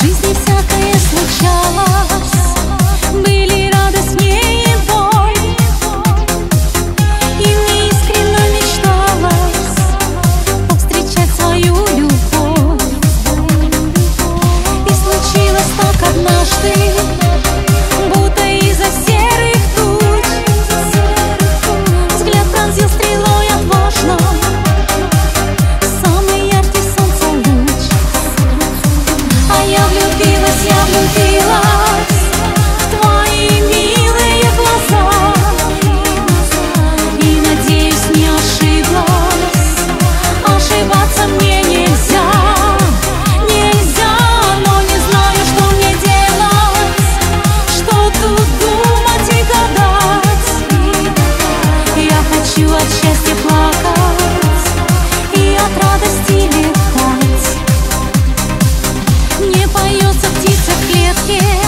жизни всякое случалось, были радость мне и боль, и мне искренне мечталось повстречать свою любовь. И случилось так однажды, будто из-за серых туч взгляд пронзил стрелой отважно самый яркий солнца луч. А я влюбилась в твои милые глаза, и, надеюсь, не ошиблась. Ошибаться мне нельзя, нельзя, но не знаю, что мне делать, что тут думать и гадать. Я хочу от счастья плакать и от радости летать. Не поется птица в клетке,